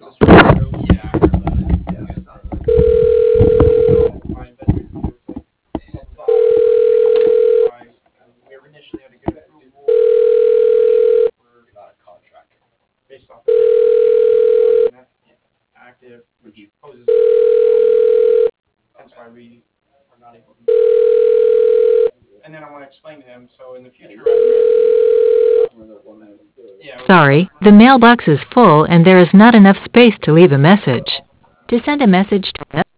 Yeah, I heard about it. So my investment group, we initially had to get approval Not a contract. based off of active, which poses that's why we are not able to. And then I want to explain to him. So in the future, yeah, Sorry, the mailbox is full and there is not enough space to leave a message. To send a message to